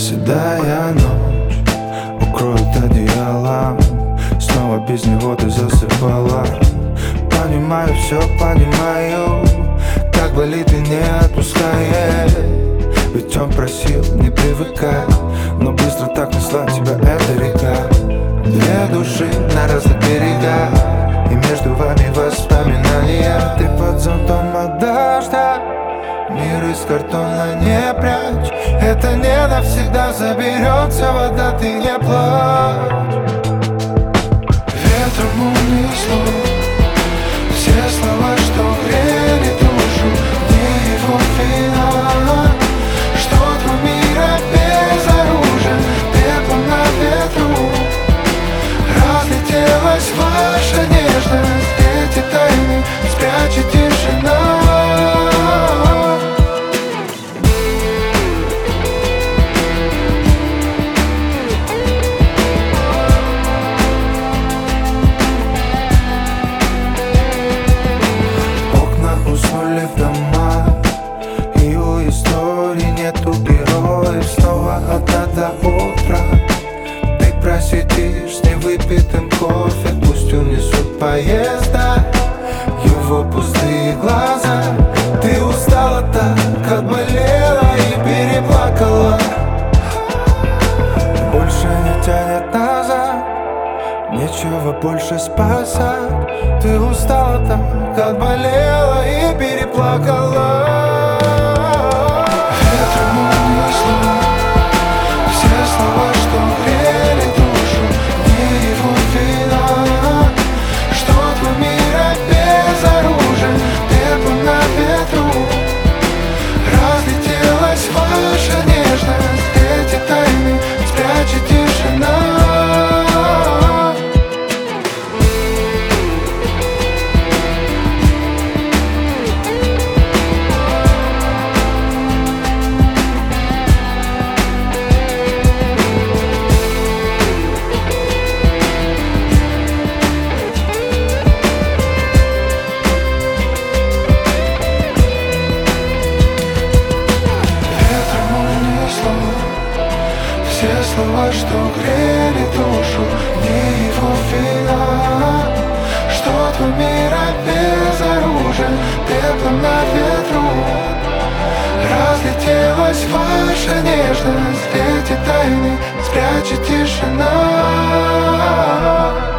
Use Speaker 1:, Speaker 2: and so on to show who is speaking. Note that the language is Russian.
Speaker 1: Седая ночь укроет одеялом, снова без него ты засыпала. Понимаю, все понимаю, как болит и не отпускает. Ведь он просил не привыкай, но быстро так несла тебя эта река. Две души на разных берегах, и между вами воспоминания. Ты под зонтом от дождя, мир из картона не прячь. Это не навсегда заберется вода, ты не плачь. Ветром унесло все слова, что грели душу. Не его вина, что твой мир безоружен. Пеплом на ветру разлетелась ваша нежность. Эти тайны спрячет тишина. Уснули в домах, и у истории нету героев. Снова одна до утра. Ты просидишь с невыпитым кофе. Пусть унесут поезда его пустые глаза. Ты устала так, отболела и переплакала. Больше не тянет назад, нечего больше спасать. Ты устала так, отболела и переплакала. Ветром унесло все слова, что грели душу. Не его вина, что твой мир безоружен. Пеплом на ветру разлетелась ваша нежность. Эти тайны спрячет тишина. Все слова, что грели душу. Не его вина, что твой мир безоружен. Пеплом на ветру разлетелась ваша нежность. Эти тайны спрячет тишина.